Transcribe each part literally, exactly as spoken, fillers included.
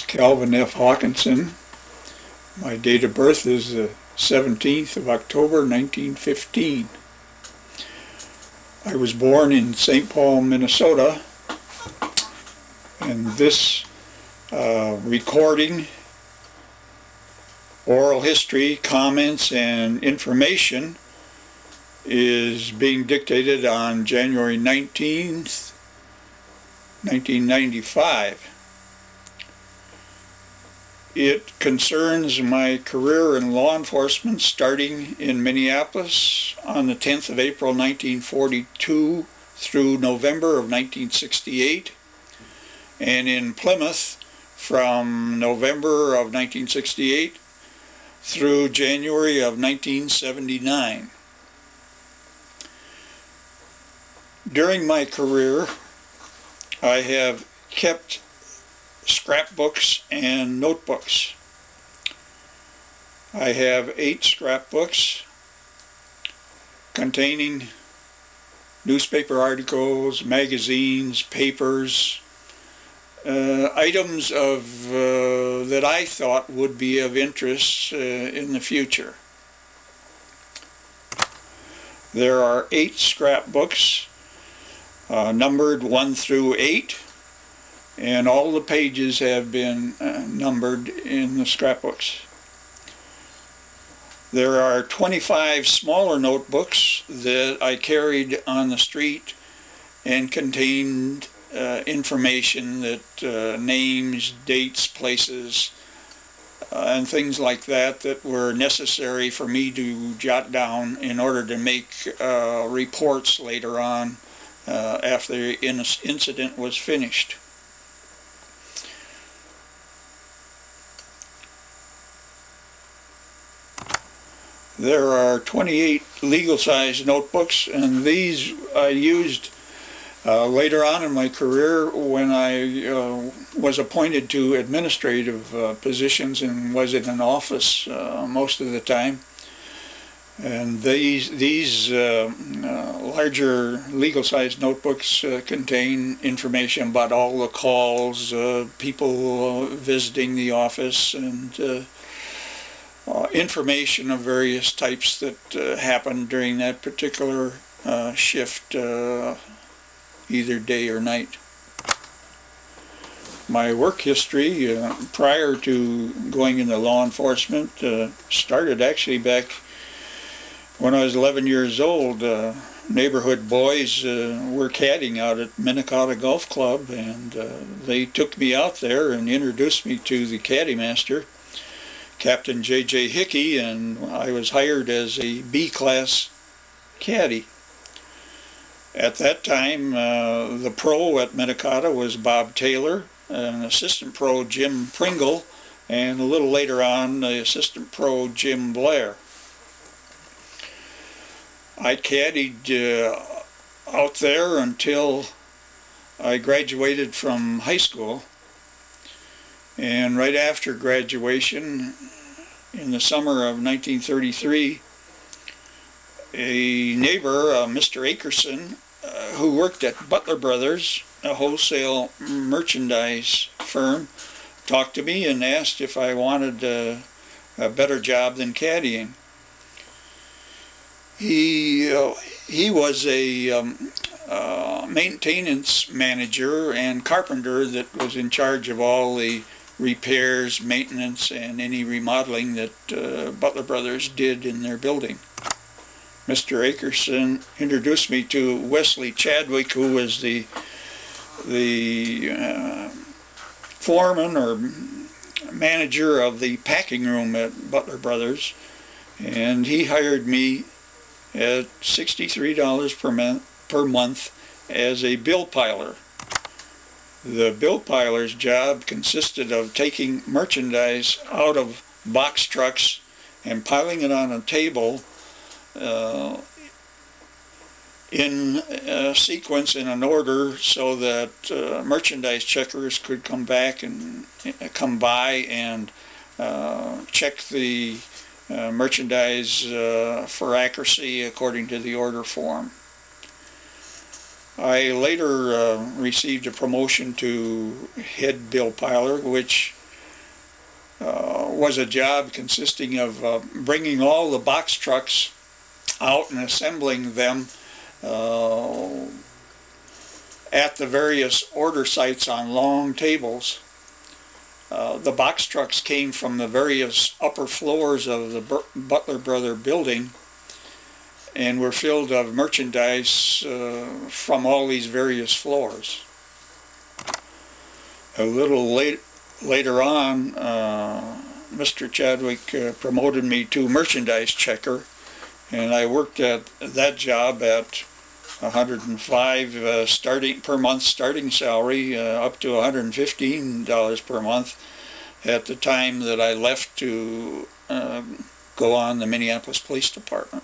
Calvin F. Hawkinson. My date of birth is the seventeenth of October nineteen fifteen. I was born in Saint Paul, Minnesota, and this uh, recording, oral history, comments, and information is being dictated on January nineteenth, nineteen ninety-five. It concerns my career in law enforcement starting in Minneapolis on the tenth of April nineteen forty-two through November of nineteen sixty-eight, and in Plymouth from November of nineteen sixty-eight through January of nineteen seventy-nine. During my career, I have kept scrapbooks and notebooks. I have eight scrapbooks containing newspaper articles, magazines, papers, uh, items of uh, that I thought would be of interest uh, in the future. There are eight scrapbooks, uh, numbered one through eight. And all the pages have been uh, numbered in the scrapbooks. There are twenty-five smaller notebooks that I carried on the street and contained uh, information that uh, names, dates, places, uh, and things like that that were necessary for me to jot down in order to make uh, reports later on uh, after the incident was finished. There are twenty-eight legal-sized notebooks, and these I used uh, later on in my career when I uh, was appointed to administrative uh, positions and was in an office uh, most of the time. And these these uh, uh, larger legal-sized notebooks uh, contain information about all the calls, uh, people visiting the office, and uh, Uh, information of various types that uh, happened during that particular uh, shift, uh, either day or night. My work history uh, prior to going into law enforcement uh, started actually back when I was eleven years old. Uh, neighborhood boys uh, were caddying out at Minnetonka Golf Club, and uh, they took me out there and introduced me to the caddy master, Captain J J Hickey, and I was hired as a B-class caddy. At that time, uh, the pro at Minnetonka was Bob Taylor, an assistant pro Jim Pringle, and a little later on, the assistant pro Jim Blair. I caddied uh, out there until I graduated from high school. And right after graduation, in the summer of nineteen thirty-three, a neighbor, uh, Mister Akerson, uh, who worked at Butler Brothers, a wholesale merchandise firm, talked to me and asked if I wanted uh, a better job than caddying. He, uh, he was a um, uh, maintenance manager and carpenter that was in charge of all the repairs, maintenance, and any remodeling that uh, Butler Brothers did in their building. Mister Akerson introduced me to Wesley Chadwick, who was the the uh, foreman or manager of the packing room at Butler Brothers, and he hired me at sixty-three dollars per month per month as a bill piler. The bill piler's job consisted of taking merchandise out of box trucks and piling it on a table uh, in a sequence, in an order, so that uh, merchandise checkers could come back and uh, come by and uh, check the uh, merchandise uh, for accuracy according to the order form. I later uh, received a promotion to head bill piler, which uh, was a job consisting of uh, bringing all the box trucks out and assembling them uh, at the various order sites on long tables. Uh, the box trucks came from the various upper floors of the Butler Brother building and were filled of merchandise uh, from all these various floors. A little late, later on, uh, Mister Chadwick uh, promoted me to merchandise checker, and I worked at that job at one hundred five uh, starting per month starting salary, uh, up to one hundred fifteen dollars per month at the time that I left to uh, go on the Minneapolis Police Department.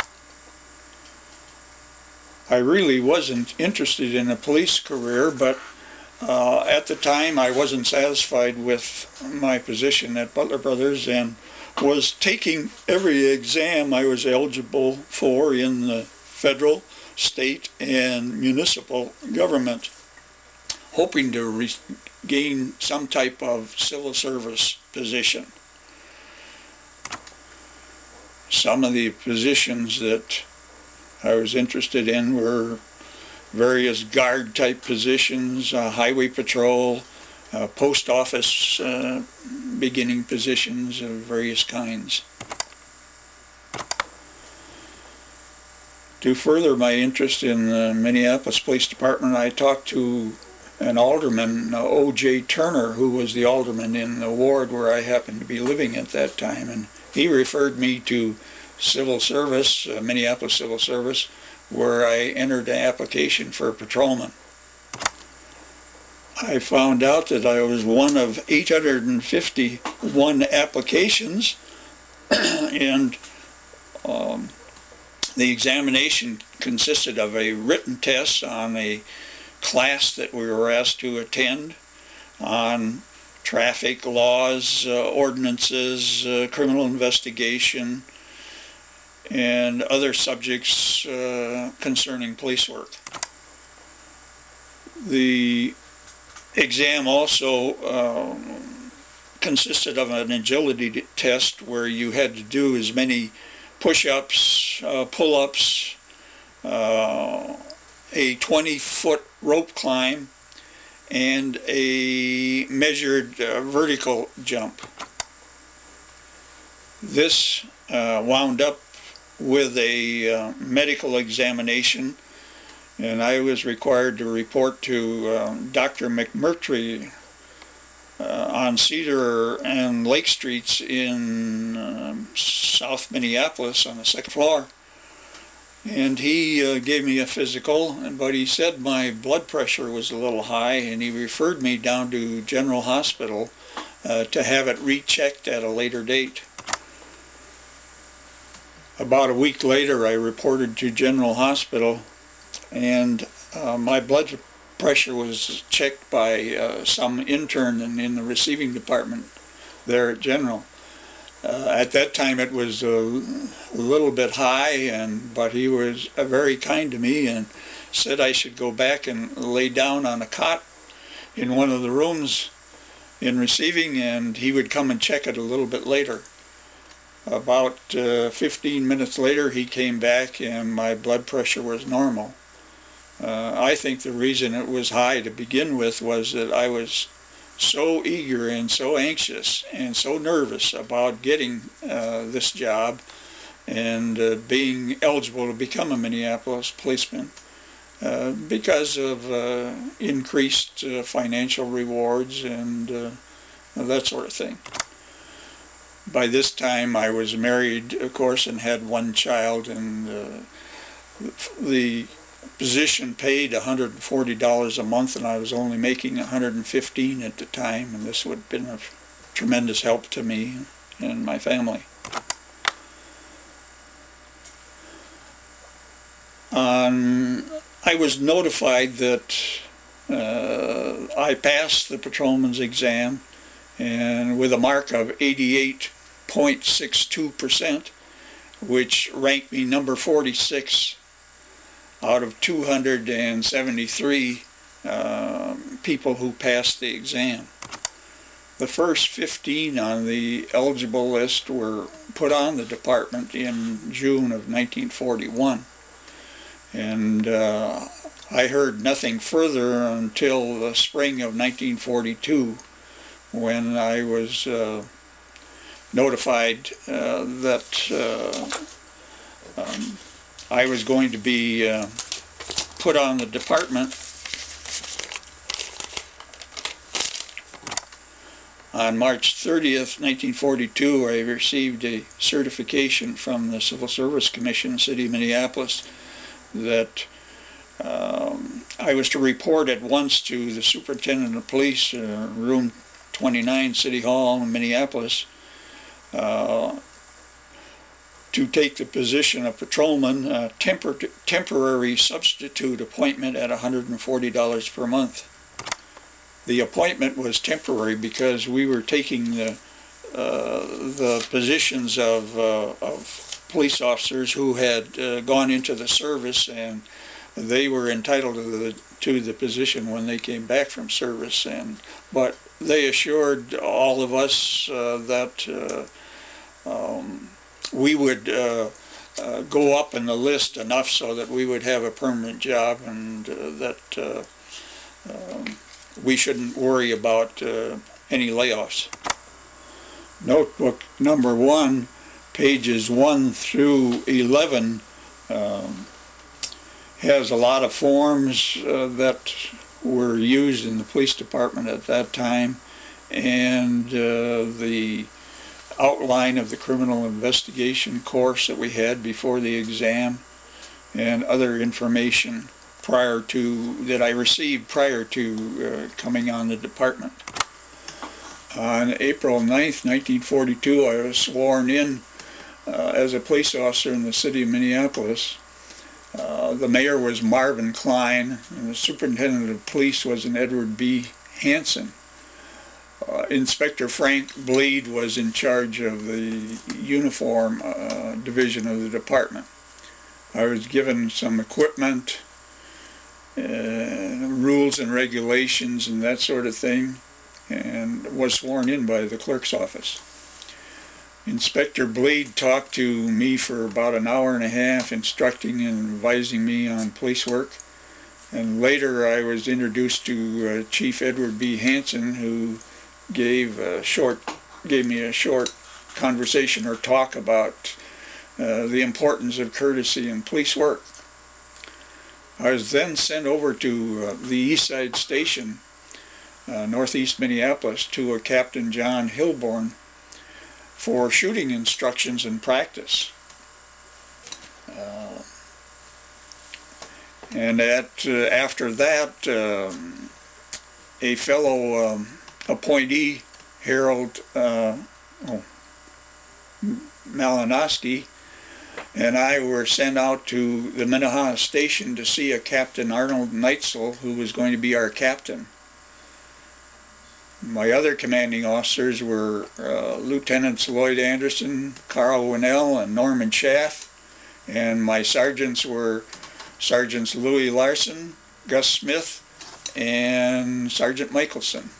I really wasn't interested in a police career, but uh, at the time I wasn't satisfied with my position at Butler Brothers and was taking every exam I was eligible for in the federal, state, and municipal government, hoping to re gain some type of civil service position. Some of the positions that I was interested in were various guard type positions, uh, highway patrol, uh, post office uh, beginning positions of various kinds. To further my interest in the Minneapolis Police Department, I talked to an alderman, O J Turner, who was the alderman in the ward where I happened to be living at that time, and he referred me to civil service, uh, Minneapolis Civil Service, where I entered an application for a patrolman. I found out that I was one of eight hundred fifty-one applications, and um, the examination consisted of a written test on a class that we were asked to attend on traffic laws, uh, ordinances, uh, criminal investigation, and other subjects uh, concerning police work. The exam also uh, consisted of an agility test where you had to do as many push-ups, uh, pull-ups, uh, a twenty-foot rope climb, and a measured uh, vertical jump. This uh, wound up with a uh, medical examination, and I was required to report to uh, Doctor McMurtry uh, on Cedar and Lake Streets in uh, South Minneapolis on the second floor. And he uh, gave me a physical, but he said my blood pressure was a little high, and he referred me down to General Hospital uh, to have it rechecked at a later date. About a week later, I reported to General Hospital, and uh, my blood pressure was checked by uh, some intern in, in the receiving department there at General. Uh, at that time it was a, a little bit high, and but he was uh, very kind to me and said I should go back and lay down on a cot in one of the rooms in receiving, and he would come and check it a little bit later. About uh, fifteen minutes later he came back and my blood pressure was normal. Uh, I think the reason it was high to begin with was that I was so eager and so anxious and so nervous about getting uh, this job and uh, being eligible to become a Minneapolis policeman uh, because of uh, increased uh, financial rewards and uh, that sort of thing. By this time I was married, of course, and had one child, and uh, the position paid one hundred forty dollars a month, and I was only making one hundred fifteen dollars at the time, and this would have been a tremendous help to me and my family. Um, I was notified that uh, I passed the patrolman's exam, and with a mark of eighty-eight point six two percent, which ranked me number forty-six out of two hundred seventy-three uh, people who passed the exam. the first fifteen on the eligible list were put on the department in June of nineteen forty-one. And uh, I heard nothing further until the spring of nineteen forty-two, when I was uh, notified uh, that uh, um, I was going to be uh, put on the department on March thirtieth, nineteen forty-two. I received a certification from the Civil Service Commission, City of Minneapolis, that um, I was to report at once to the Superintendent of Police, uh, room twenty-nine, City Hall in Minneapolis, uh, to take the position of patrolman, uh, tempor temporary substitute appointment at one hundred forty dollars per month. The appointment was temporary because we were taking the uh, the positions of, uh, of police officers who had uh, gone into the service, and they were entitled to the to the position when they came back from service. And but they assured all of us uh, that uh, um, we would uh, uh, go up in the list enough so that we would have a permanent job, and uh, that uh, um, we shouldn't worry about uh, any layoffs. Notebook number one, pages one through eleven, um, has a lot of forms uh, that were used in the police department at that time, and uh, the outline of the criminal investigation course that we had before the exam, and other information prior to that I received prior to uh, coming on the department. On April ninth, nineteen forty-two, I was sworn in uh, as a police officer in the city of Minneapolis. Uh, the mayor was Marvin Klein, and the superintendent of police was an Edward B. Hansen. Uh, Inspector Frank Bleed was in charge of the uniform uh, division of the department. I was given some equipment, uh, rules and regulations and that sort of thing, and was sworn in by the clerk's office. Inspector Bleed talked to me for about an hour and a half, instructing and advising me on police work. And later I was introduced to uh, Chief Edward B. Hansen, who gave a short, gave me a short conversation or talk about uh, the importance of courtesy in police work. I was then sent over to uh, the East Side Station, uh, northeast Minneapolis, to a Captain John Hilborn for shooting instructions and practice. Uh, and at, uh, after that, um, a fellow um, appointee, Harold uh, oh, Malinowski, and I were sent out to the Minnehaha Station to see a Captain Arnold Neitzel, who was going to be our captain. My other commanding officers were uh, Lieutenants Lloyd Anderson, Carl Winnell, and Norman Schaff, and my sergeants were Sergeants Louis Larson, Gus Smith, and Sergeant Michelson.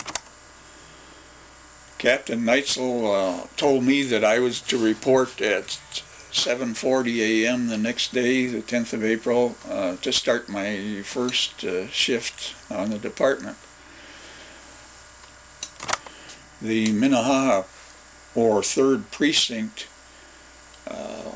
Captain Neitzel uh, told me that I was to report at seven forty a m the next day, the tenth of April, uh, to start my first uh, shift on the department. The Minnehaha, or third Precinct, uh,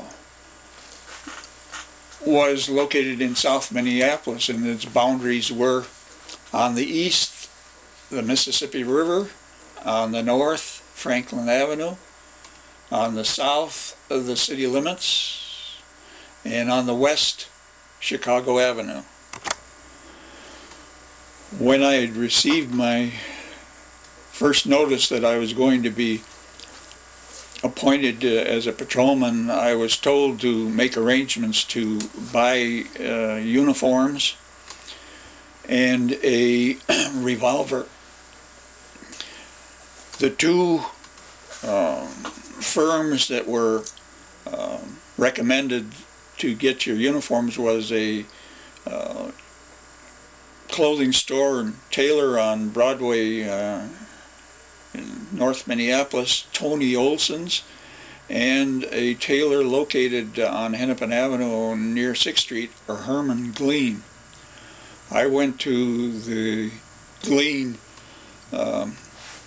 was located in South Minneapolis, and its boundaries were on the east, the Mississippi River; on the north, Franklin Avenue; on the south, the city limits; and on the west, Chicago Avenue. When I had received my first notice that I was going to be appointed uh, as a patrolman, I was told to make arrangements to buy uh, uniforms and a revolver. The two um, firms that were um, recommended to get your uniforms was a uh, clothing store and tailor on Broadway, uh, in North Minneapolis, Tony Olson's, and a tailor located on Hennepin Avenue near sixth Street, or Herman Glean. I went to the Glean um,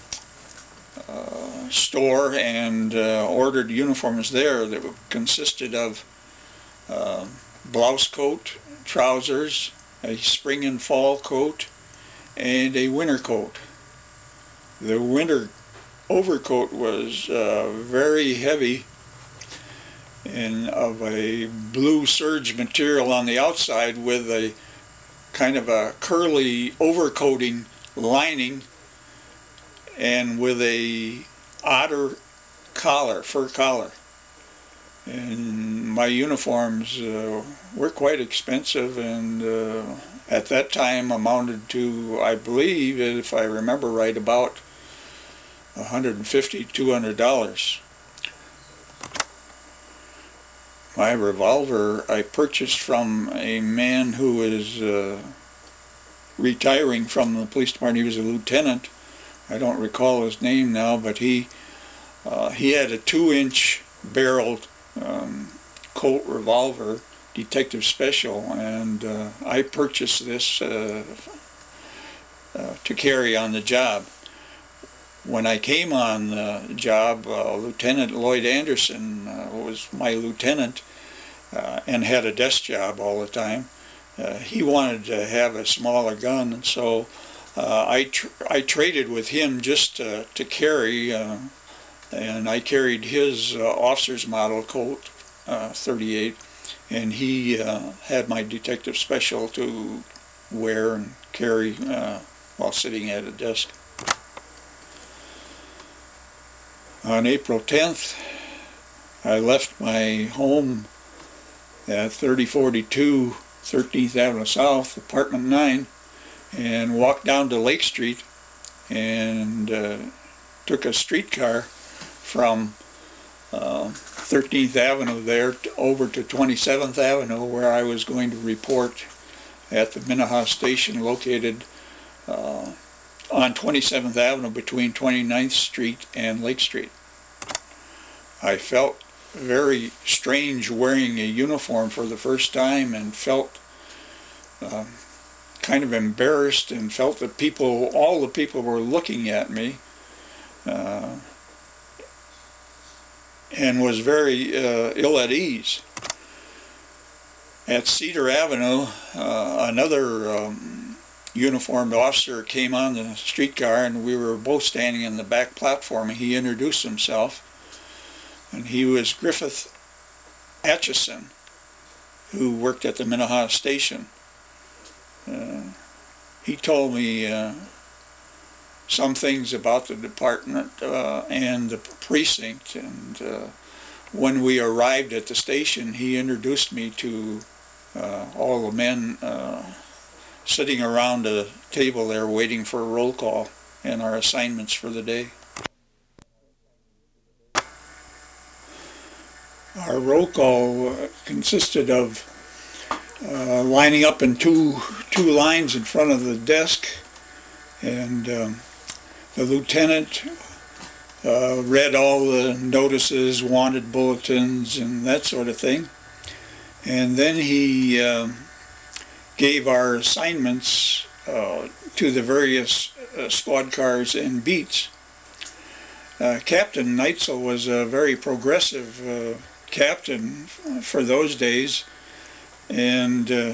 uh, store and uh, ordered uniforms there that consisted of uh, blouse coat, trousers, a spring and fall coat, and a winter coat. The winter overcoat was uh, very heavy and of a blue serge material on the outside with a kind of a curly overcoating lining and with a otter collar, fur collar. And my uniforms uh, were quite expensive, and uh, at that time amounted to, I believe, if I remember right, about one hundred fifty dollars, two hundred dollars. My revolver I purchased from a man who was uh, retiring from the police department. He was a lieutenant. I don't recall his name now, but he uh, he had a two-inch barreled um, Colt revolver, Detective Special, and uh, I purchased this uh, uh, to carry on the job. When I came on the job, uh, Lieutenant Lloyd Anderson uh, was my lieutenant uh, and had a desk job all the time. Uh, he wanted to have a smaller gun, and so uh, I tr I traded with him just uh, to carry, uh, and I carried his uh, officer's model Colt uh, thirty-eight, and he uh, had my Detective Special to wear and carry uh, while sitting at a desk. On April tenth, I left my home at thirty forty-two thirteenth Avenue South, apartment nine, and walked down to Lake Street and uh, took a streetcar from uh, thirteenth Avenue there to, over to twenty-seventh Avenue, where I was going to report at the Minnehaha station located uh, on twenty-seventh Avenue between twenty-ninth Street and Lake Street. I felt very strange wearing a uniform for the first time, and felt uh, kind of embarrassed, and felt that people, all the people were looking at me, uh, and was very uh, ill at ease. At Cedar Avenue, uh, another um, uniformed officer came on the streetcar, and we were both standing in the back platform, and he introduced himself. And he was Griffith Atchison, who worked at the Minnehaha station. Uh, he told me uh, some things about the department uh, and the precinct, and uh, when we arrived at the station, he introduced me to uh, all the men uh, sitting around a table there waiting for a roll call and our assignments for the day. Our roll call uh, consisted of uh, lining up in two two lines in front of the desk, and um, the lieutenant uh, read all the notices, wanted bulletins, and that sort of thing. And then he uh, gave our assignments uh, to the various uh, squad cars and beats. Uh, Captain Neitzel was a very progressive uh, captain for those days, and uh,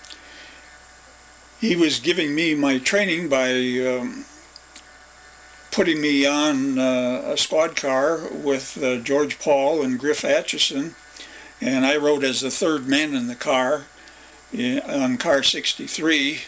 he was giving me my training by um, putting me on uh, a squad car with uh, George Paul and Griff Atchison, and I rode as the third man in the car in, on car sixty-three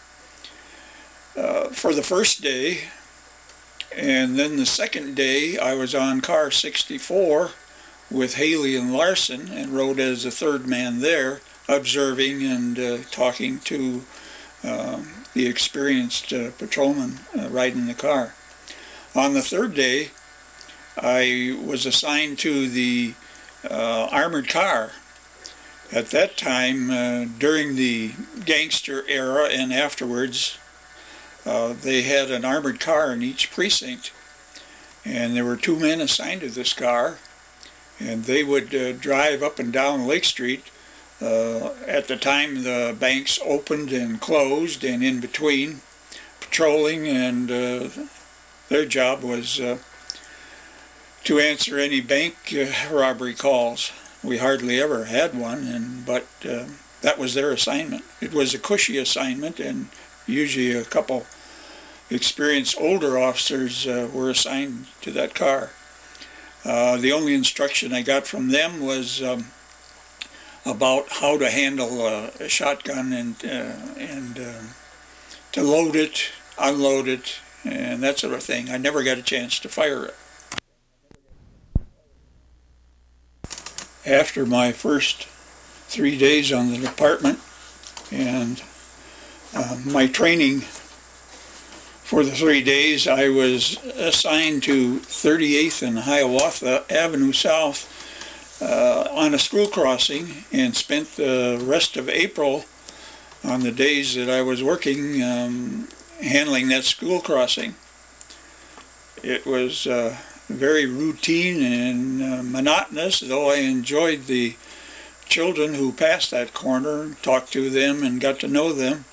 uh, for the first day, and then the second day I was on car sixty-four with Haley and Larson, and rode as a third man there, observing and uh, talking to uh, the experienced uh, patrolman uh, riding the car. On the third day, I was assigned to the uh, armored car. At that time, uh, during the gangster era and afterwards, uh, they had an armored car in each precinct. and there were two men assigned to this car, and they would uh, drive up and down Lake Street. Uh, at the time, the banks opened and closed, and in between, patrolling, and uh, their job was uh, to answer any bank uh, robbery calls. We hardly ever had one, and but uh, that was their assignment. It was a cushy assignment, and usually a couple experienced older officers uh, were assigned to that car. Uh, the only instruction I got from them was um, about how to handle uh, a shotgun and uh, and uh, to load it, unload it, and that sort of thing. I never got a chance to fire it. After my first three days on the department and uh, my training for the three days, I was assigned to thirty-eighth and Hiawatha Avenue South uh, on a school crossing, and spent the rest of April on the days that I was working um, handling that school crossing. It was uh, very routine and uh, monotonous, though I enjoyed the children who passed that corner, talked to them and got to know them.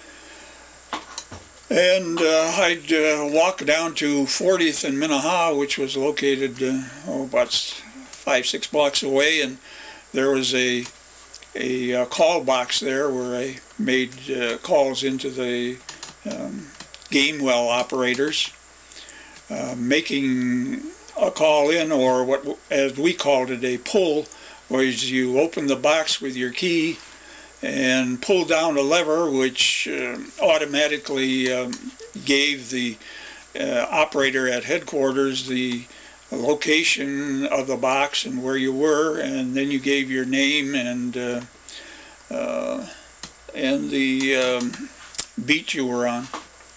And uh, I'd uh, walk down to fortieth and Minnehaha, which was located uh, oh, about five, six blocks away, and there was a a, uh call box there where I made uh, calls into the um, game well operators. Uh, making a call in, or what as we called it, a pull, was you open the box with your key and pull down a lever, which uh, automatically um, gave the uh, operator at headquarters the location of the box and where you were, and then you gave your name and uh, uh, and the um, beat you were on.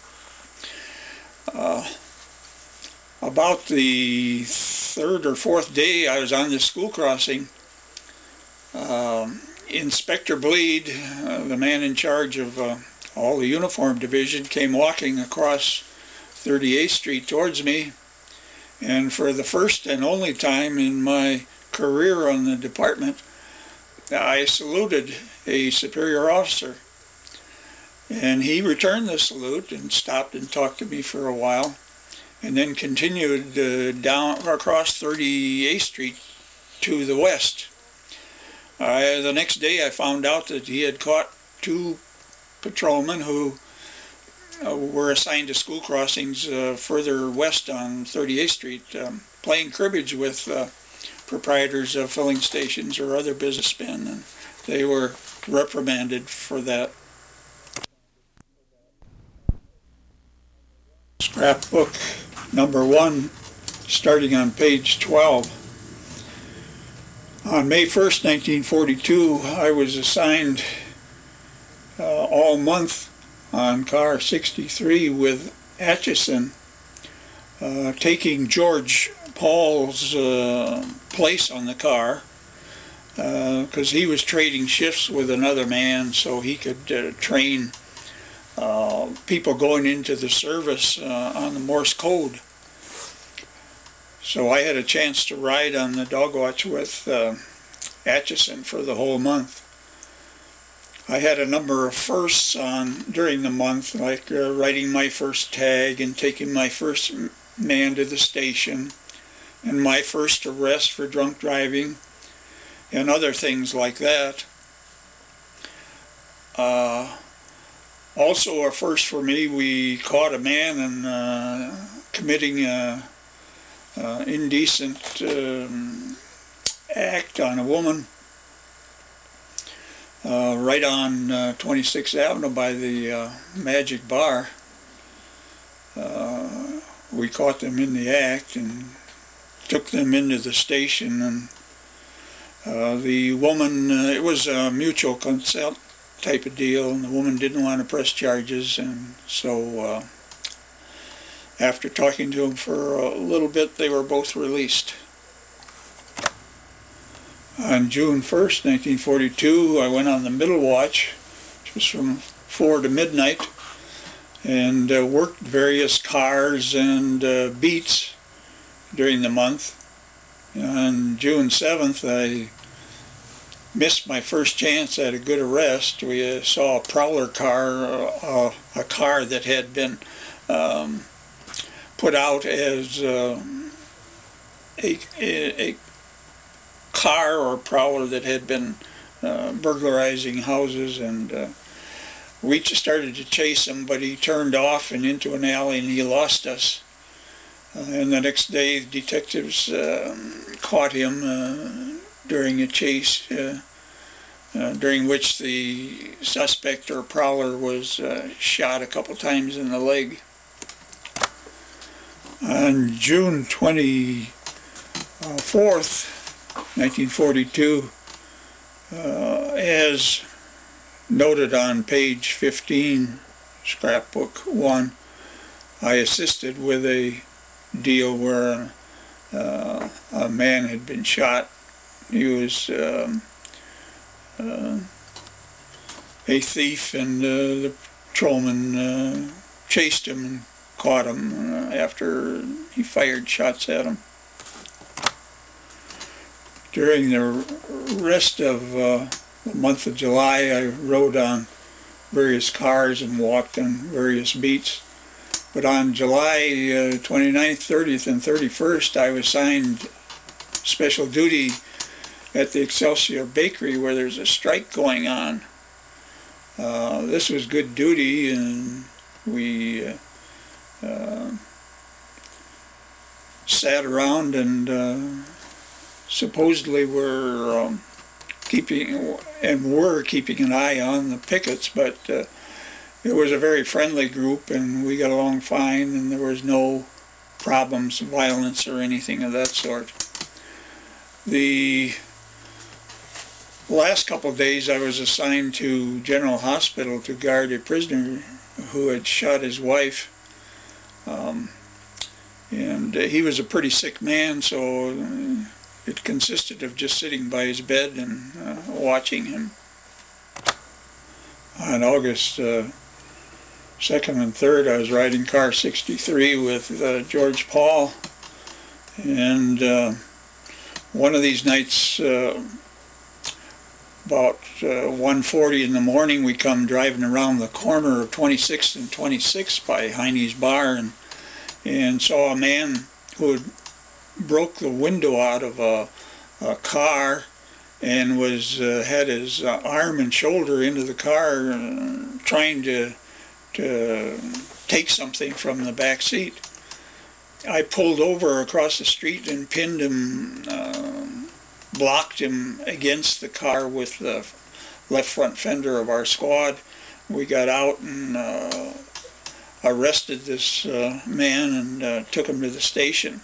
Uh, about the third or fourth day I was on this school crossing, um, Inspector Bleed, uh, the man in charge of uh, all the uniform division, came walking across thirty-eighth Street towards me, and for the first and only time in my career on the department, I saluted a superior officer. And he returned the salute and stopped and talked to me for a while, and then continued uh, down across thirty-eighth Street to the west. Uh, the next day I found out that he had caught two patrolmen who uh, were assigned to school crossings uh, further west on thirty-eighth Street, um, playing cribbage with uh, proprietors of filling stations or other businessmen, and they were reprimanded for that. Scrapbook number one, starting on page twelve. On May first, nineteen forty-two, I was assigned uh, all month on car sixty-three with Atchison, uh, taking George Paul's uh, place on the car, because uh, he was trading shifts with another man so he could uh, train uh, people going into the service uh, on the Morse code. So I had a chance to ride on the dog watch with uh, Atchison for the whole month. I had a number of firsts on during the month, like uh, writing my first tag and taking my first man to the station, and my first arrest for drunk driving, and other things like that. Uh, also a first for me, we caught a man in, uh, committing a Uh, indecent um, act on a woman uh, right on uh, twenty-sixth Avenue by the uh, Magic Bar. Uh, we caught them in the act and took them into the station, and uh, the woman, uh, it was a mutual consent type of deal, and the woman didn't want to press charges, and so uh, after talking to them for a little bit, they were both released. On June first, nineteen forty-two, I went on the middle watch, which was from four to midnight, and uh, worked various cars and uh, beats during the month. On June seventh, I missed my first chance at a good arrest. We uh, saw a prowler car, uh, a car that had been um, put out as uh, a, a, a car or prowler that had been uh, burglarizing houses, and uh, we just started to chase him, but he turned off and into an alley and he lost us. Uh, and the next day, detectives uh, caught him uh, during a chase, uh, uh, during which the suspect or prowler was uh, shot a couple times in the leg. On June twenty-fourth, nineteen forty-two, uh, as noted on page fifteen, scrapbook one, I assisted with a deal where uh, a man had been shot. He was um, uh, a thief, and uh, the patrolman uh, chased him and caught him uh, after he fired shots at him. During the rest of uh, the month of July, I rode on various cars and walked on various beats. But on July uh, twenty-ninth, thirtieth, and thirty-first, I was assigned special duty at the Excelsior Bakery, where there's a strike going on. Uh, this was good duty, and we uh, uh, sat around and uh, supposedly were um, keeping and were keeping an eye on the pickets, but uh, it was a very friendly group, and we got along fine, and there was no problems, violence, or anything of that sort. The last couple of days I was assigned to General Hospital to guard a prisoner who had shot his wife. Um, and uh, he was a pretty sick man, so uh, it consisted of just sitting by his bed and uh, watching him. On August uh, second and third, I was riding car sixty-three with uh, George Paul, and uh, one of these nights, uh, about uh, one forty in the morning, we come driving around the corner of twenty-sixth and twenty-sixth by Heine's Bar, and, and saw a man who had broke the window out of a, a car and was uh, had his uh, arm and shoulder into the car, uh, trying to to take something from the back seat. I pulled over across the street and pinned him, uh, blocked him against the car with the left front fender of our squad. We got out and uh, arrested this uh, man and uh, took him to the station.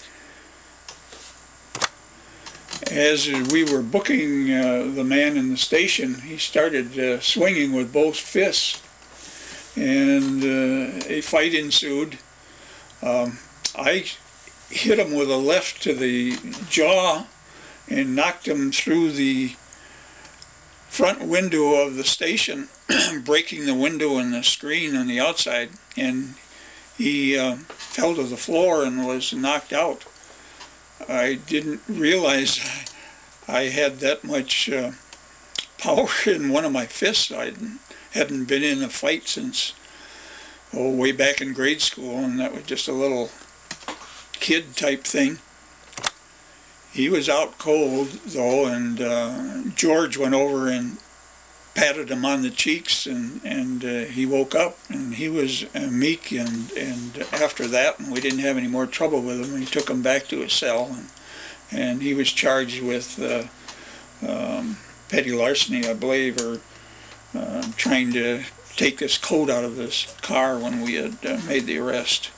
As we were booking uh, the man in the station, he started uh, swinging with both fists, and uh, a fight ensued. Um, I hit him with a left to the jaw and knocked him through the front window of the station, breaking the window and the screen on the outside, and he uh, fell to the floor and was knocked out. I didn't realize I had that much uh, power in one of my fists. I hadn't been in a fight since, oh, way back in grade school, and that was just a little kid type thing. He was out cold, though, and uh, George went over and patted him on the cheeks, and, and uh, he woke up, and he was uh, meek, and, and after that, and we didn't have any more trouble with him. He took him back to his cell, and, and he was charged with uh, um, petty larceny, I believe, or uh, trying to take this coat out of this car when we had uh, made the arrest.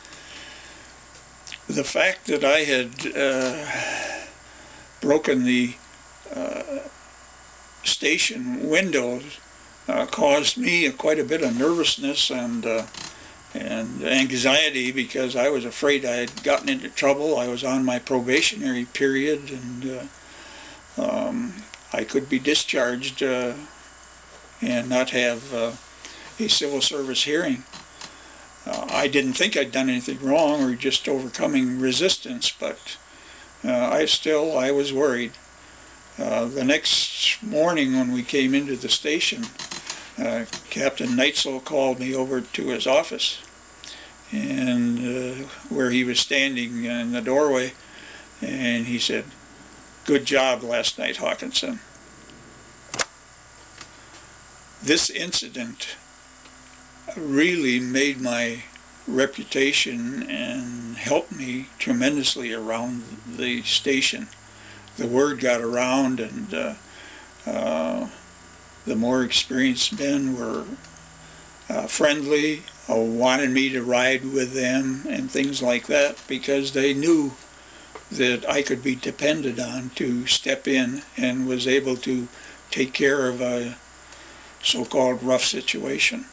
The fact that I had uh, broken the uh, station windows uh, caused me uh, quite a bit of nervousness and uh, and anxiety, because I was afraid I had gotten into trouble. I was on my probationary period, and uh, um, I could be discharged uh, and not have uh, a civil service hearing. Uh, I didn't think I'd done anything wrong or just overcoming resistance, but uh, I still, I was worried. Uh, the next morning when we came into the station, uh, Captain Neitzel called me over to his office, and uh, where he was standing in the doorway, and he said, "Good job last night, Hawkinson." This incident really made my reputation and helped me tremendously around the station. The word got around, and uh, uh, the more experienced men were uh, friendly, uh, wanted me to ride with them and things like that, because they knew that I could be depended on to step in and was able to take care of a so-called rough situation.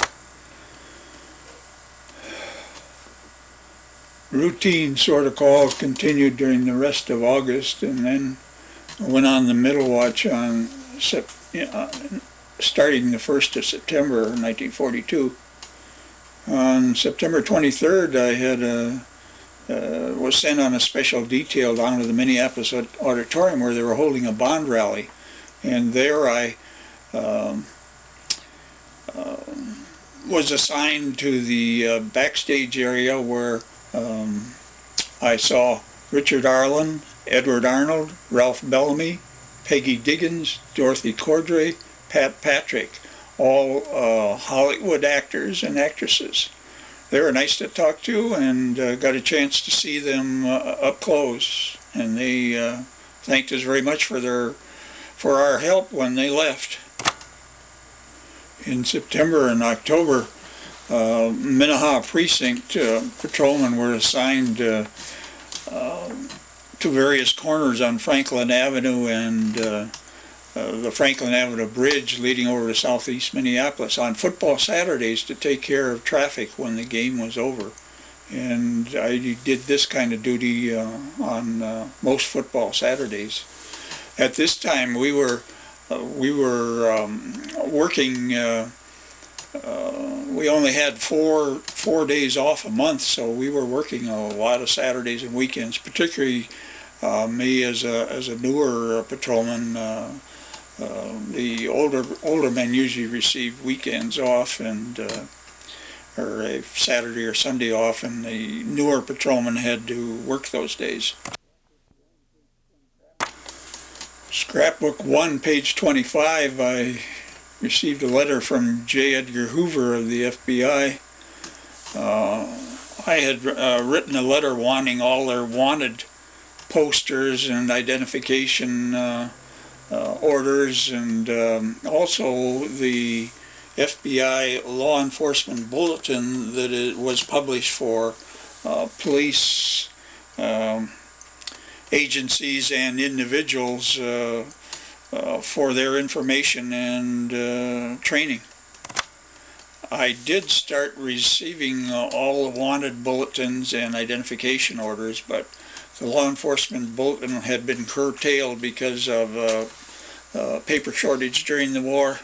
Routine sort of calls continued during the rest of August, and then went on the middle watch on sep- uh, starting the first of September nineteen forty-two. On September twenty-third, I had a, uh, was sent on a special detail down to the Minneapolis Auditorium where they were holding a bond rally, and there I um, uh, was assigned to the uh, backstage area where Um, I saw Richard Arlen, Edward Arnold, Ralph Bellamy, Peggy Diggins, Dorothy Cordray, Pat Patrick, all uh, Hollywood actors and actresses. They were nice to talk to, and uh, got a chance to see them uh, up close, and they uh, thanked us very much for their for our help when they left. In September and October, Uh, Minnehaha Precinct uh, patrolmen were assigned uh, uh, to various corners on Franklin Avenue and uh, uh, the Franklin Avenue Bridge leading over to southeast Minneapolis on football Saturdays to take care of traffic when the game was over. And I did this kind of duty uh, on uh, most football Saturdays. At this time, we were uh, we were um, working. Uh, Uh, we only had four four days off a month, so we were working a lot of Saturdays and weekends. Particularly uh, me as a as a newer patrolman. Uh, uh, the older older men usually received weekends off, and uh, or a Saturday or Sunday off, and the newer patrolmen had to work those days. Scrapbook one, page twenty-five. I received a letter from J. Edgar Hoover of the F B I. Uh, I had uh, written a letter wanting all their wanted posters and identification uh, uh, orders, and um, also the F B I law enforcement bulletin that it was published for uh, police um, agencies and individuals uh, Uh, for their information and uh, training. I did start receiving uh, all the wanted bulletins and identification orders, but the law enforcement bulletin had been curtailed because of uh, uh, paper shortage during the war.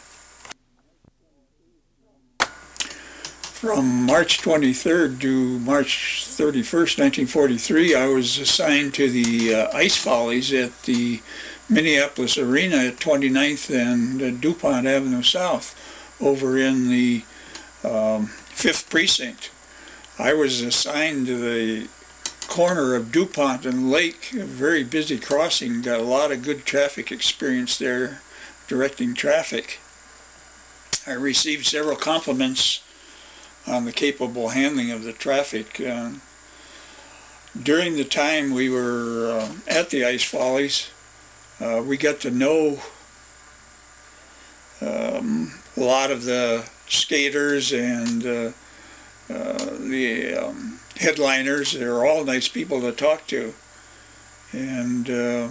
From March twenty-third to March thirty-first, nineteen forty-three, I was assigned to the uh, ice follies at the Minneapolis Arena at twenty-ninth and uh, DuPont Avenue South over in the um, fifth Precinct. I was assigned to the corner of DuPont and Lake, a very busy crossing. Got a lot of good traffic experience there, directing traffic. I received several compliments on the capable handling of the traffic. Uh, during the time we were uh, at the ice follies, Uh, we got to know um, a lot of the skaters and uh, uh, the um, headliners. They're all nice people to talk to. And uh,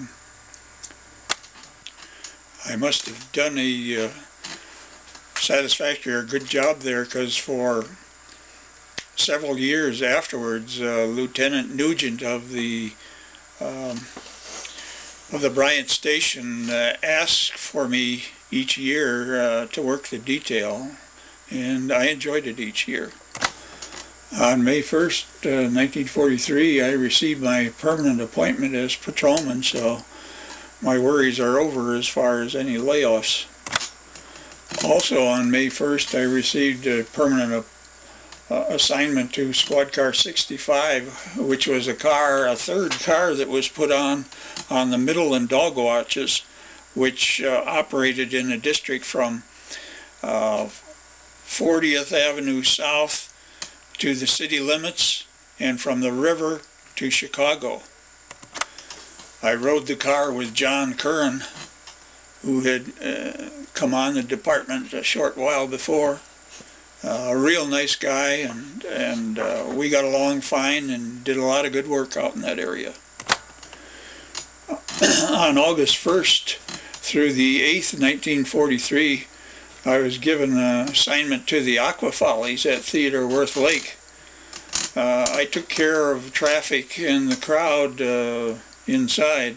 I must have done a uh, satisfactory or good job there, because for several years afterwards, uh, Lieutenant Nugent of the um, of the Bryant Station uh, asked for me each year uh, to work the detail, and I enjoyed it each year. On May first, uh, nineteen forty-three, I received my permanent appointment as patrolman, so my worries are over as far as any layoffs. Also on May first, I received a permanent uh, assignment to Squad Car sixty-five, which was a car, a third car that was put on on the Middle and Dog Watches, which uh, operated in a district from uh, fortieth Avenue South to the city limits and from the river to Chicago. I rode the car with John Curran, who had uh, come on the department a short while before. Uh, a real nice guy, and, and uh, we got along fine and did a lot of good work out in that area. On August first through the eighth, nineteen forty-three, I was given an assignment to the Aqua Follies at Theodore Wirth Lake. Uh, I took care of traffic in the crowd uh, inside.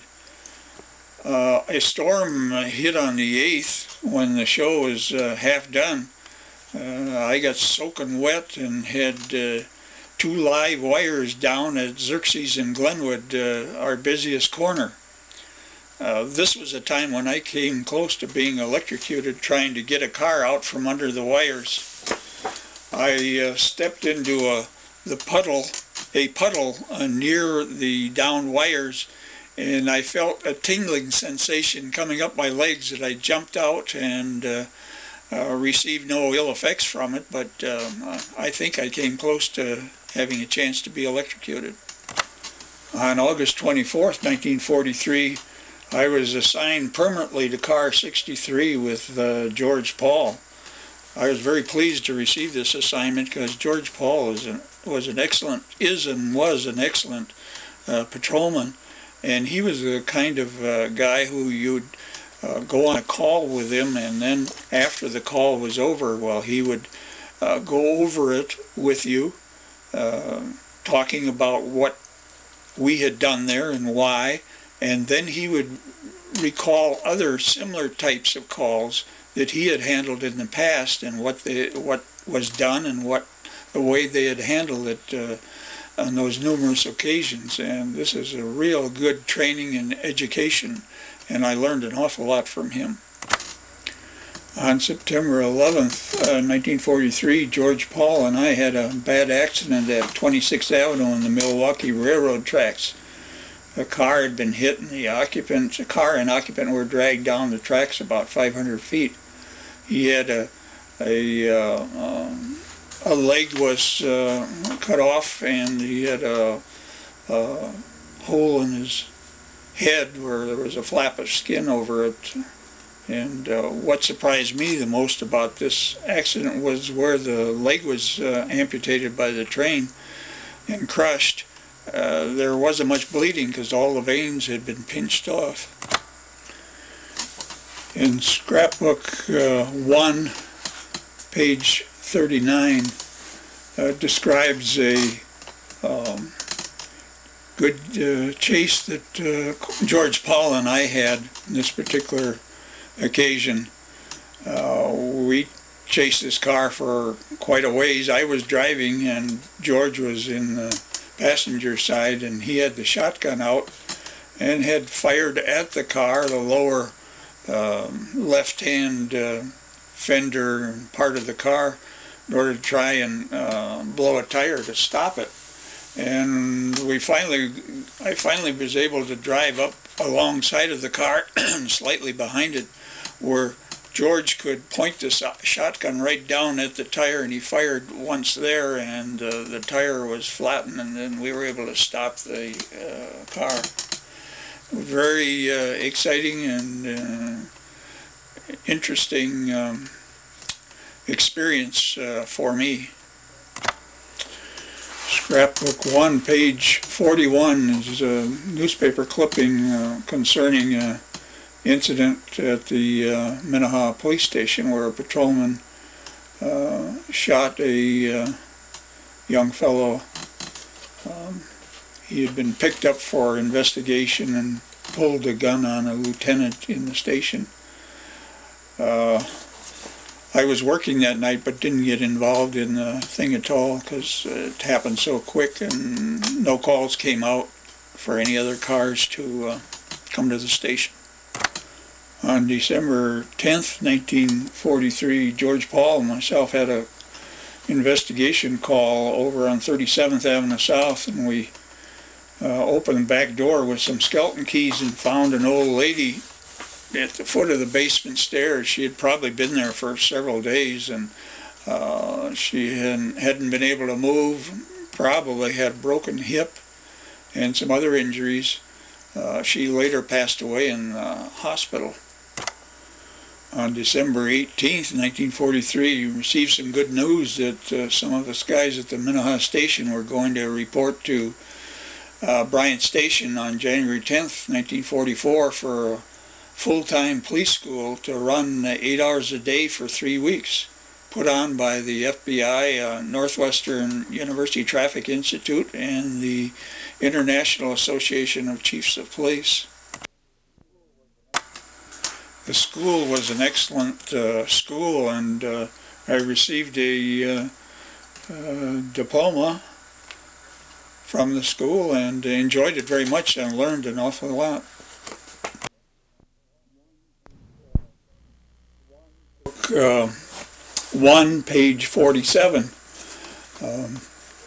Uh, a storm hit on the eighth when the show was uh, half done. Uh, I got soaking wet and had uh, two live wires down at Xerxes and Glenwood, uh, our busiest corner. Uh, this was a time when I came close to being electrocuted trying to get a car out from under the wires. I uh, stepped into a, the puddle, a puddle uh, near the downed wires, and I felt a tingling sensation coming up my legs that I jumped out and uh, uh, received no ill effects from it, but um, I think I came close to having a chance to be electrocuted. On August twenty-fourth, nineteen forty-three, I was assigned permanently to Car sixty-three with uh, George Paul. I was very pleased to receive this assignment because George Paul is an, was an excellent, is and was an excellent uh, patrolman, and he was the kind of uh, guy who you'd uh, go on a call with him, and then after the call was over, well, he would uh, go over it with you, uh, talking about what we had done there and why. And then he would recall other similar types of calls that he had handled in the past and what they, what was done and what the way they had handled it uh, on those numerous occasions. And this is a real good training and education, and I learned an awful lot from him. On September eleventh, uh, nineteen forty-three, George Paul and I had a bad accident at twenty-sixth Avenue on the Milwaukee Railroad tracks. A car had been hit, and the occupant, the car and occupant were dragged down the tracks about five hundred feet. He had a a uh, um, a leg was uh, cut off, and he had a, a hole in his head where there was a flap of skin over it. And uh, what surprised me the most about this accident was where the leg was uh, amputated by the train and crushed. Uh, there wasn't much bleeding because all the veins had been pinched off. In scrapbook uh, one, page thirty-nine, uh, describes a um, good uh, chase that uh, George Paul and I had on this particular occasion. Uh, we chased this car for quite a ways. I was driving and George was in the passenger side, and he had the shotgun out and had fired at the car, the lower um, left-hand uh, fender and part of the car, in order to try and uh, blow a tire to stop it. And we finally, I finally was able to drive up alongside of the car, slightly behind it, where George could point the shotgun right down at the tire, and he fired once there, and uh, the tire was flattened, and then we were able to stop the uh, car. Very uh, exciting and uh, interesting um, experience uh, for me. Scrapbook one, page forty-one, is a newspaper clipping uh, concerning a incident at the uh, Minnehaha police station where a patrolman uh, shot a uh, young fellow. Um, he had been picked up for investigation and pulled a gun on a lieutenant in the station. Uh, I was working that night but didn't get involved in the thing at all because it happened so quick and no calls came out for any other cars to uh, come to the station. On December tenth, nineteen forty-three, George Paul and myself had a investigation call over on thirty-seventh Avenue South, and we uh, opened the back door with some skeleton keys and found an old lady at the foot of the basement stairs. She had probably been there for several days, and uh, she hadn't, hadn't been able to move, probably had a broken hip and some other injuries. Uh, she later passed away in the hospital. On December eighteenth, nineteen forty-three, we received some good news that uh, some of us guys at the Minnehaha station were going to report to uh, Bryant Station on January tenth, nineteen forty-four for a full-time police school to run uh, eight hours a day for three weeks, put on by the F B I, uh, Northwestern University Traffic Institute, and the International Association of Chiefs of Police. The school was an excellent uh, school, and uh, I received a uh, uh, diploma from the school and enjoyed it very much and learned an awful lot. Uh, one, page forty-seven. Um,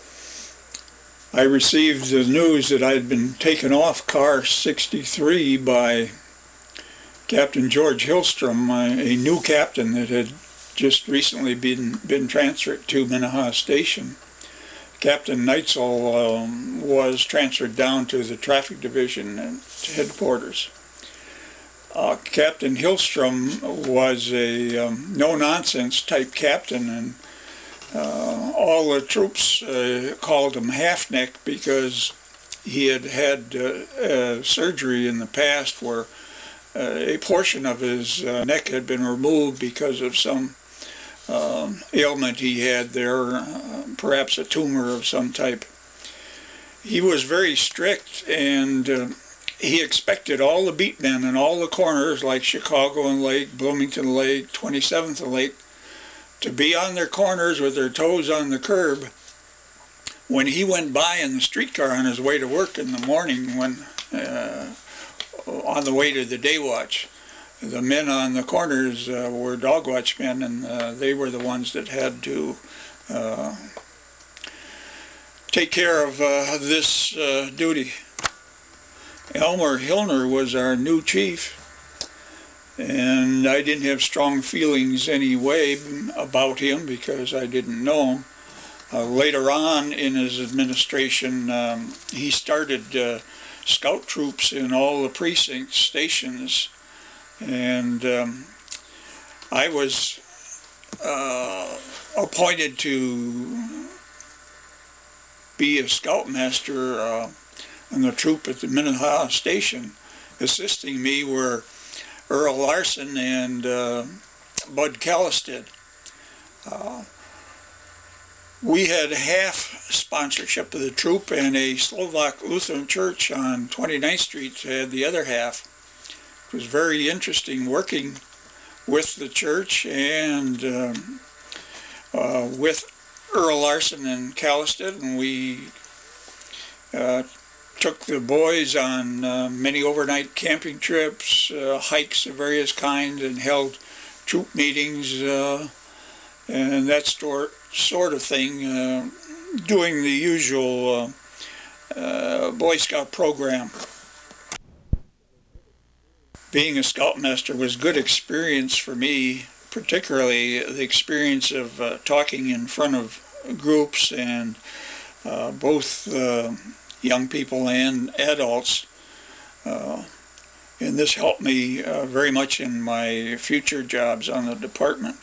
I received the news that I had been taken off car sixty-three by Captain George Hillstrom, a new captain that had just recently been been transferred to Minnehaha Station. Captain Neitzel um, was transferred down to the traffic division and headquarters. Uh, Captain Hillstrom was a um, no-nonsense type captain, and uh, all the troops uh, called him Half-Neck because he had had uh, uh, surgery in the past where Uh, a portion of his uh, neck had been removed because of some um, ailment he had there, uh, perhaps a tumor of some type. He was very strict, and uh, he expected all the beat men in all the corners, like Chicago and Lake, Bloomington Lake, twenty-seventh and Lake, to be on their corners with their toes on the curb when he went by in the streetcar on his way to work in the morning, when uh, on the way to the day watch. The men on the corners uh, were dog watchmen, and uh, they were the ones that had to uh, take care of uh, this uh, duty. Elmer Hillner was our new chief, and I didn't have strong feelings anyway about him because I didn't know him. Uh, later on in his administration, um, he started uh, scout troops in all the precinct stations, and um, I was uh, appointed to be a scoutmaster uh, in the troop at the Minnehaha Station. Assisting me were Earl Larson and uh, Bud Callisted. Uh, We had half sponsorship of the troop, and a Slovak Lutheran church on twenty-ninth Street had the other half. It was very interesting working with the church and um, uh, with Earl Larson and Callisted, and we uh, took the boys on uh, many overnight camping trips, uh, hikes of various kinds, and held troop meetings uh, and that sort sort of thing, uh, doing the usual uh, uh, Boy Scout program. Being a scoutmaster was good experience for me, particularly the experience of uh, talking in front of groups and uh, both uh, young people and adults. Uh, and this helped me uh, very much in my future jobs on the department.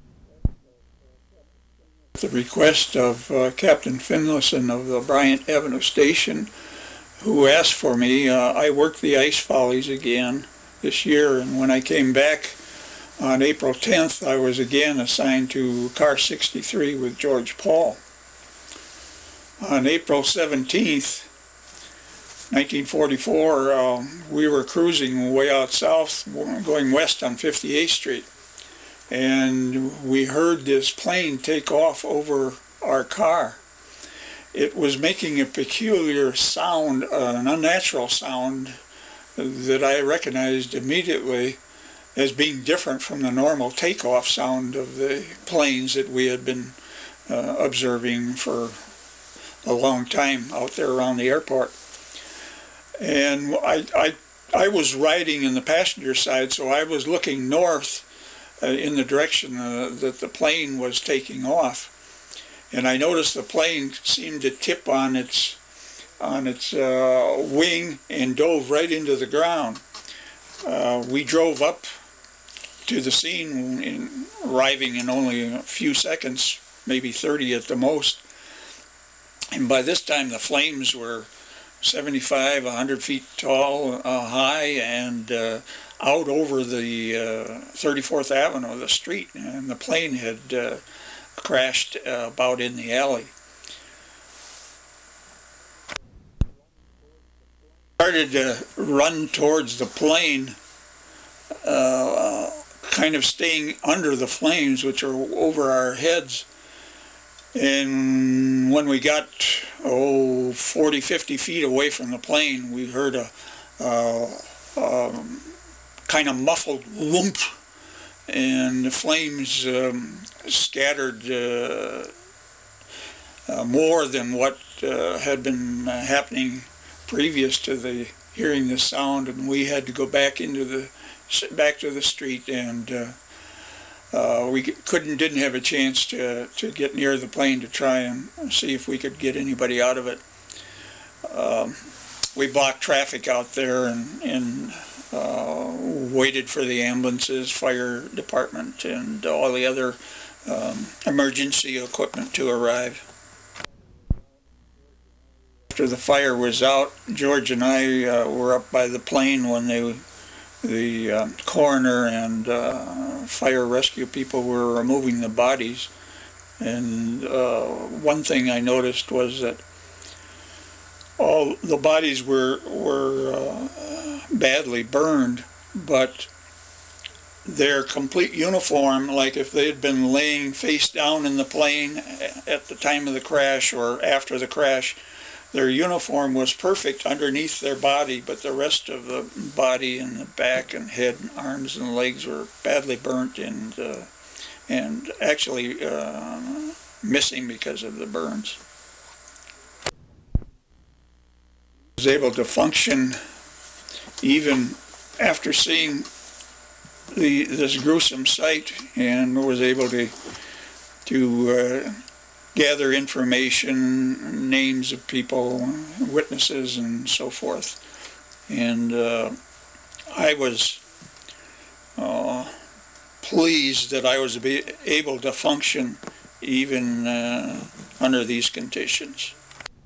At the request of uh, Captain Finlayson of the Bryant Avenue Station, who asked for me, uh, I worked the ice follies again this year, and when I came back on April tenth, I was again assigned to car sixty-three with George Paul. On April seventeenth, nineteen forty-four, uh, we were cruising way out south, going west on fifty-eighth Street. and we heard this plane take off over our car. It was making a peculiar sound, uh, an unnatural sound that I recognized immediately as being different from the normal takeoff sound of the planes that we had been uh, observing for a long time out there around the airport. And I, I, I was riding in the passenger side, so I was looking north uh, in the direction uh, that the plane was taking off. And I noticed the plane seemed to tip on its on its uh, wing and dove right into the ground. Uh, we drove up to the scene, in, arriving in only a few seconds, maybe thirty at the most. And by this time the flames were seventy-five, one hundred feet tall, uh, high, and uh, out over the uh, thirty-fourth Avenue, the street, and the plane had uh, crashed uh, about in the alley. Started to run towards the plane, uh, kind of staying under the flames, which are over our heads. And when we got, oh, forty, fifty feet away from the plane, we heard a, uh, um, kind of muffled whoomp, and the flames um, scattered uh, uh, more than what uh, had been uh, happening previous to the hearing the sound, and we had to go back into the back to the street, and uh, uh, we couldn't didn't have a chance to to get near the plane to try and see if we could get anybody out of it. Um, we blocked traffic out there and and uh, waited for the ambulances, fire department, and all the other um, emergency equipment to arrive. After the fire was out, George and I uh, were up by the plane when they, the uh, coroner and uh, fire rescue people were removing the bodies. And uh, one thing I noticed was that all the bodies were were uh, badly burned, but their complete uniform, like if they had been laying face down in the plane at the time of the crash or after the crash, their uniform was perfect underneath their body, but the rest of the body and the back and head and arms and legs were badly burnt and uh, and actually uh, missing because of the burns. I was able to function even after seeing the this gruesome sight, and was able to to uh, gather information, names of people, witnesses, and so forth. And uh, I was uh, pleased that I was be able to function even uh, under these conditions.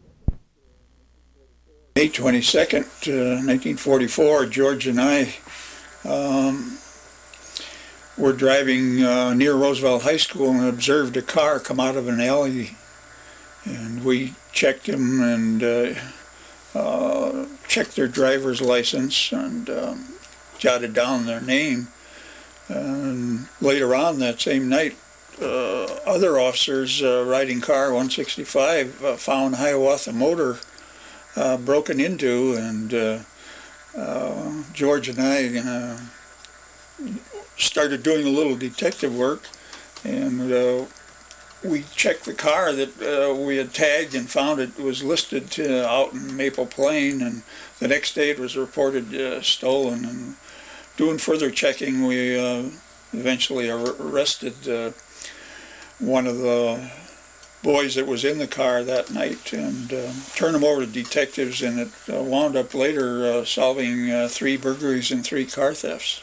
May twenty-second, uh, nineteen forty-four, George and I um, were driving uh, near Roosevelt High School and observed a car come out of an alley, and we checked him and uh, uh, checked their driver's license and um, jotted down their name. And later on that same night, uh, other officers uh, riding car one sixty-five uh, found Hiawatha Motor uh, broken into, and uh, uh, George and I uh, started doing a little detective work, and uh, we checked the car that uh, we had tagged and found it was listed to, out in Maple Plain, and the next day it was reported uh, stolen. And doing further checking, we uh, eventually ar arrested uh, one of the boys that was in the car that night and uh, turned him over to detectives, and it uh, wound up later uh, solving uh, three burglaries and three car thefts.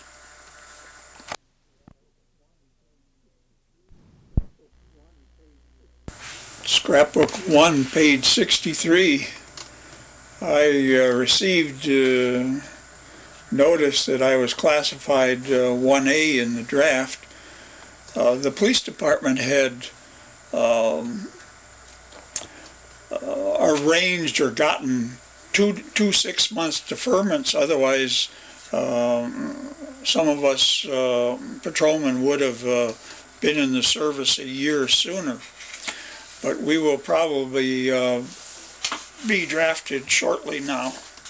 Scrapbook one, page sixty-three, I uh, received uh, notice that I was classified uh, one A in the draft. Uh, the police department had um, uh, arranged or gotten two, two six months deferments, otherwise um, some of us uh, patrolmen would have uh, been in the service a year sooner. But we will probably uh, be drafted shortly now.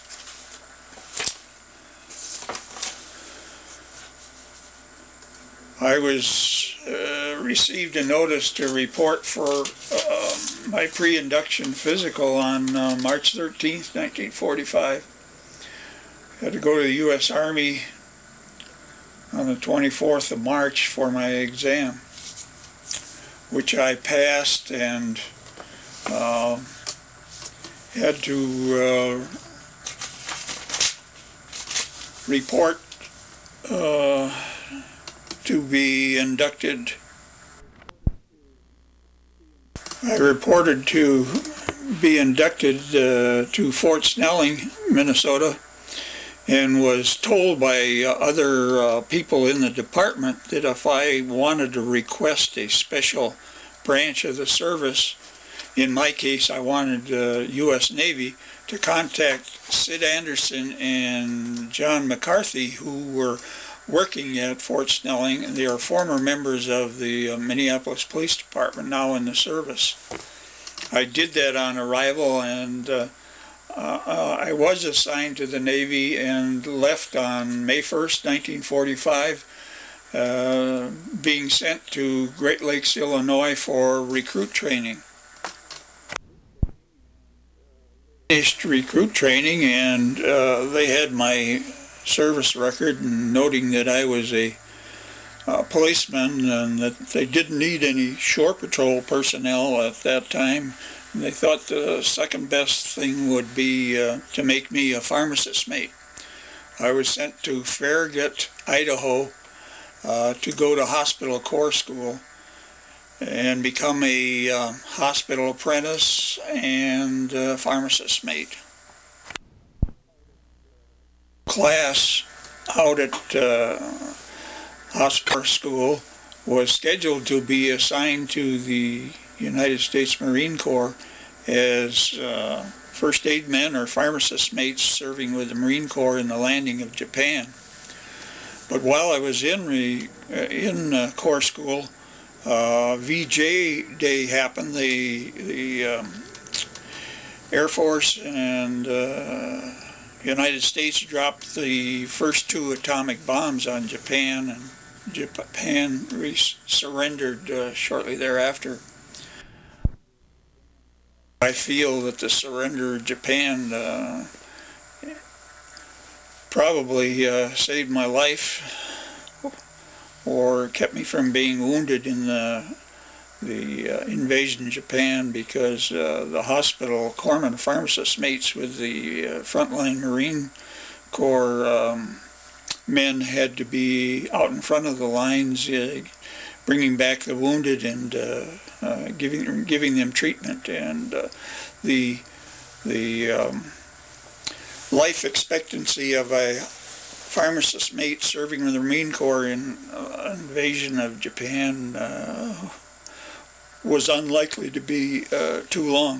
I was uh, received a notice to report for uh, my pre-induction physical on uh, March thirteenth, nineteen forty-five. I had to go to the U S Army on the twenty-fourth of March for my exam, which I passed, and uh, had to uh, report uh, to be inducted. I reported to be inducted uh, to Fort Snelling, Minnesota, and was told by uh, other uh, people in the department that if I wanted to request a special branch of the service, in my case I wanted uh, U S Navy, to contact Sid Anderson and John McCarthy, who were working at Fort Snelling, and they are former members of the uh, Minneapolis Police Department, now in the service. I did that on arrival, and uh, uh, uh, I was assigned to the Navy and left on May first, nineteen forty-five, uh, being sent to Great Lakes, Illinois for recruit training. Finished recruit training, and uh, they had my service record, and noting that I was a uh, policeman and that they didn't need any shore patrol personnel at that time. They thought the second best thing would be uh, to make me a pharmacist mate. I was sent to Farragut, Idaho, uh, to go to hospital corps school and become a uh, hospital apprentice and uh, pharmacist mate. Class out at uh, hospital school was scheduled to be assigned to the United States Marine Corps as uh, first aid men or pharmacist mates serving with the Marine Corps in the landing of Japan. But while I was in re, uh, in uh, Corps school, uh, V J Day happened. The the um, Air Force and uh, United States dropped the first two atomic bombs on Japan, and Japan surrendered uh, shortly thereafter. I feel that the surrender of Japan uh, probably uh, saved my life, or kept me from being wounded in the the uh, invasion of Japan, because uh, the hospital corpsman pharmacist mates with the uh, frontline Marine Corps um, men had to be out in front of the lines, uh, bringing back the wounded and uh, uh, giving giving them treatment. And uh, the the um, life expectancy of a pharmacist mate serving with the Marine Corps in uh, invasion of Japan uh, was unlikely to be uh, too long.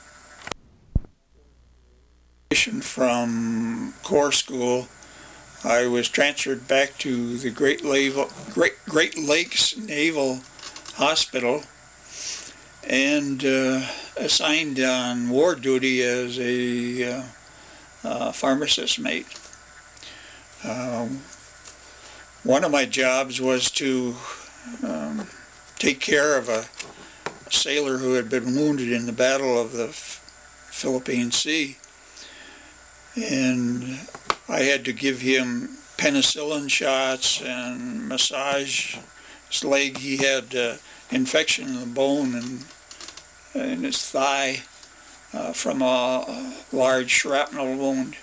From Corps School, I was transferred back to the Great, Laval, Great, Great Lakes Naval Hospital and uh, assigned on war duty as a uh, uh, pharmacist mate. Um, one of my jobs was to um, take care of a sailor who had been wounded in the Battle of the Philippine Sea, and I had to give him penicillin shots and massage his leg. He had uh, infection in the bone and in his thigh uh, from a large shrapnel wound.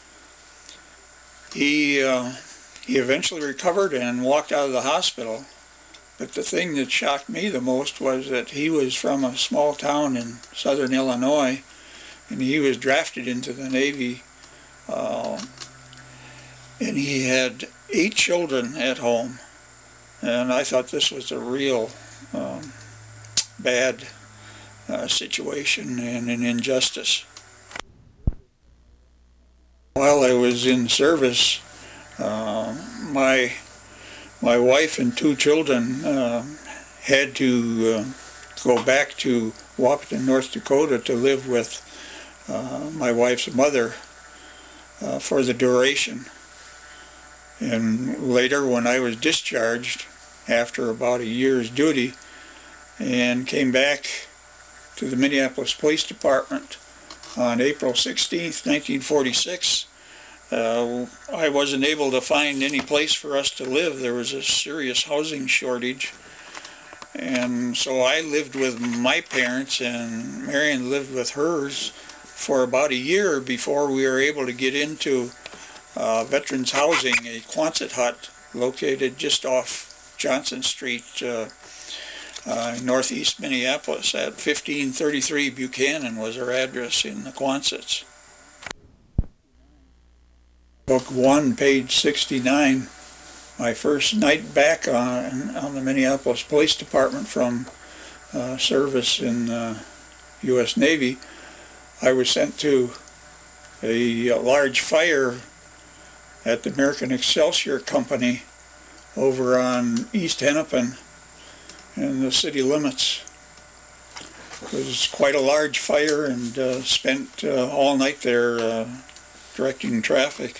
He uh, he eventually recovered and walked out of the hospital. But the thing that shocked me the most was that he was from a small town in southern Illinois, and he was drafted into the Navy, uh, and he had eight children at home. And I thought this was a real um, bad uh, situation and an injustice. While I was in service, uh, my my wife and two children uh, had to uh, go back to Wahpeton, North Dakota to live with uh, my wife's mother uh, for the duration. And later, when I was discharged after about a year's duty and came back to the Minneapolis Police Department on April sixteenth, nineteen forty-six, uh, I wasn't able to find any place for us to live. There was a serious housing shortage. And so I lived with my parents, and Marion lived with hers for about a year before we were able to get into uh, veterans housing, a Quonset hut located just off Johnson Street, uh, uh, northeast Minneapolis at fifteen thirty-three Buchanan was our address in the Quonsets. Book one, page sixty-nine. My first night back on, on the Minneapolis Police Department from uh, service in the U S Navy, I was sent to a, a large fire at the American Excelsior Company over on East Hennepin in the city limits. It was quite a large fire, and uh, spent uh, all night there uh, directing traffic.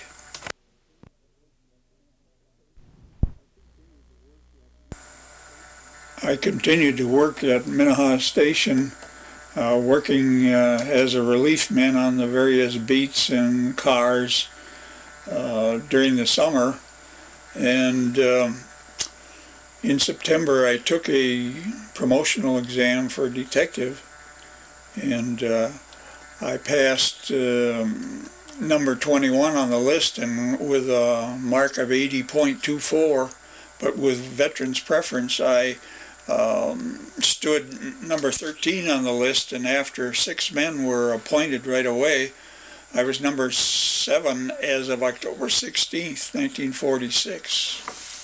I continued to work at Minnehaha Station, uh, working uh, as a relief man on the various beats and cars uh, during the summer. And um, in September I took a promotional exam for detective, and uh, I passed um, number twenty-one on the list, and with a mark of eighty point two four, but with veterans preference I Um, stood number thirteen on the list, and after six men were appointed right away, I was number seven as of October sixteenth, nineteen forty-six.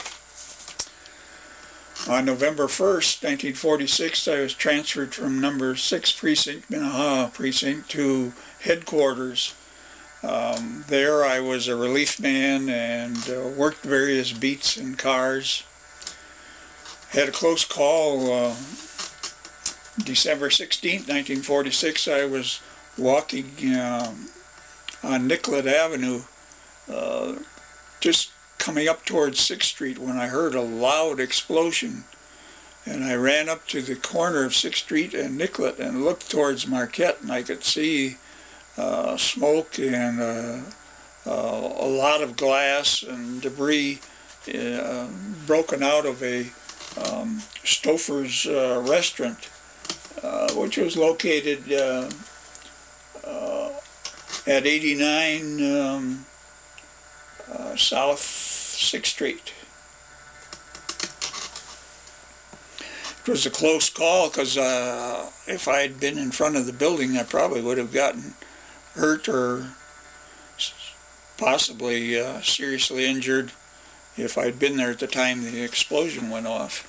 On November first, nineteen forty-six, I was transferred from number six precinct, Minnehaha precinct, to headquarters. Um, there I was a relief man and uh, worked various beats and cars. Had a close call uh, December sixteenth, nineteen forty-six. I was walking uh, on Nicollet Avenue, uh, just coming up towards sixth Street, when I heard a loud explosion. And I ran up to the corner of sixth Street and Nicollet and looked towards Marquette, and I could see uh, smoke and uh, uh, a lot of glass and debris uh, broken out of a Um, Stouffer's uh, restaurant, uh, which was located uh, uh, at eighty-nine um, uh, South sixth Street. It was a close call, because uh, if I had been in front of the building, I probably would have gotten hurt or possibly uh, seriously injured if I'd been there at the time the explosion went off.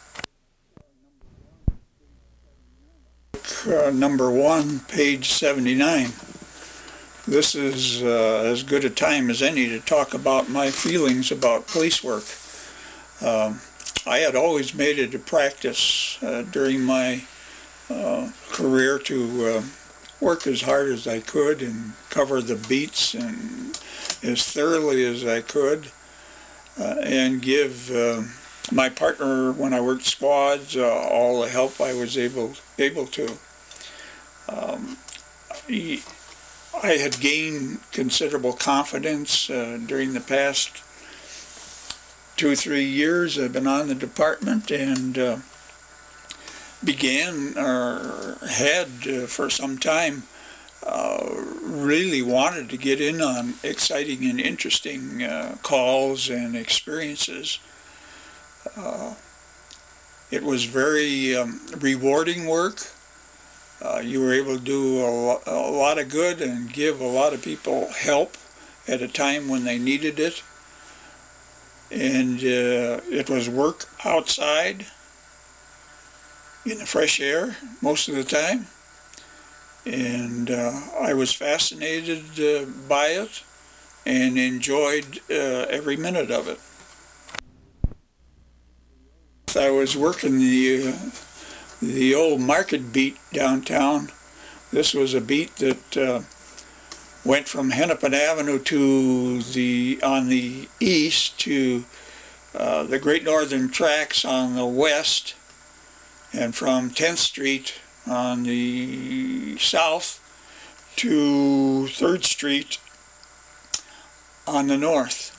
Uh, number one, page seventy-nine. This is uh, as good a time as any to talk about my feelings about police work. Um, I had always made it a practice uh, during my uh, career to uh, work as hard as I could and cover the beats and as thoroughly as I could. Uh, and give uh, my partner, when I worked squads, uh, all the help I was able able to. Um, he, I had gained considerable confidence uh, during the past two or three years I've been on the department, and uh, began, or had uh, for some time, Uh, really wanted to get in on exciting and interesting uh, calls and experiences. Uh, it was very um, rewarding work. Uh, you were able to do a, lo- a lot of good and give a lot of people help at a time when they needed it. And uh, it was work outside in the fresh air most of the time. And uh, I was fascinated uh, by it and enjoyed uh, every minute of it. I was working the uh, the old market beat downtown. This was a beat that uh, went from Hennepin Avenue to the on the east to uh, the Great Northern Tracks on the west, and from tenth Street on the south to third Street on the north.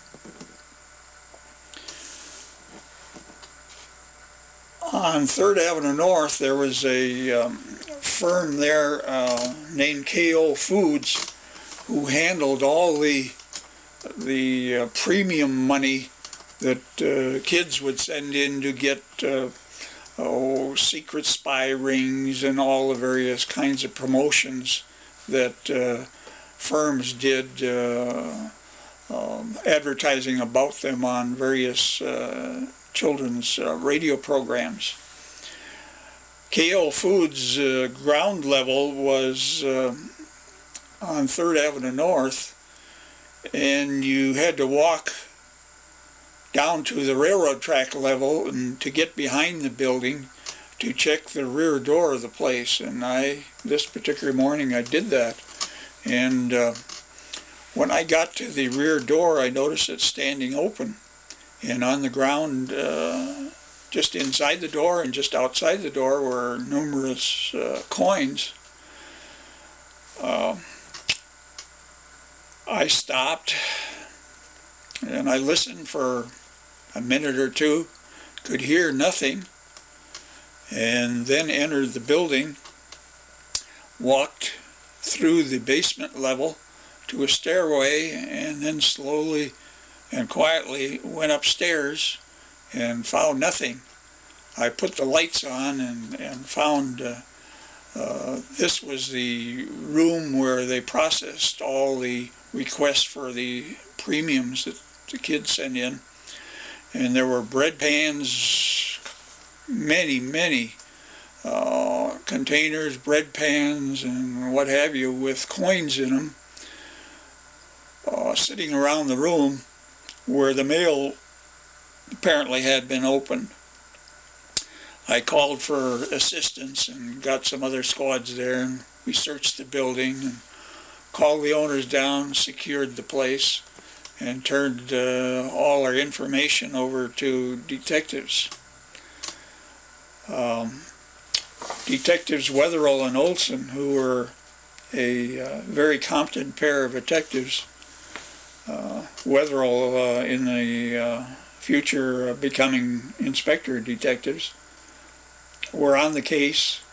On third Avenue North, there was a um, firm there uh, named K O Foods, who handled all the the uh, premium money that uh, kids would send in to get uh, oh, secret spy rings and all the various kinds of promotions that uh, firms did, uh, um, advertising about them on various uh, children's uh, radio programs. K O Foods uh, ground level was uh, on third Avenue North, and you had to walk down to the railroad track level and to get behind the building to check the rear door of the place. And I, this particular morning, I did that. And uh, when I got to the rear door, I noticed it standing open. And on the ground, uh, just inside the door and just outside the door, were numerous uh, coins. Uh, I stopped and I listened for a minute or two, could hear nothing, and then entered the building, walked through the basement level to a stairway, and then slowly and quietly went upstairs and found nothing. I put the lights on and, and found uh, uh, this was the room where they processed all the requests for the premiums that the kids sent in. And there were bread pans, many, many uh, containers, bread pans, and what have you, with coins in them, uh, sitting around the room where the mail apparently had been opened. I called for assistance and got some other squads there, and we searched the building and called the owners down, secured the place, and turned uh, all our information over to detectives. Um, Detectives Wetherell and Olson, who were a uh, very competent pair of detectives, uh, Wetherell uh, in the uh, future uh, becoming inspector detectives, were on the case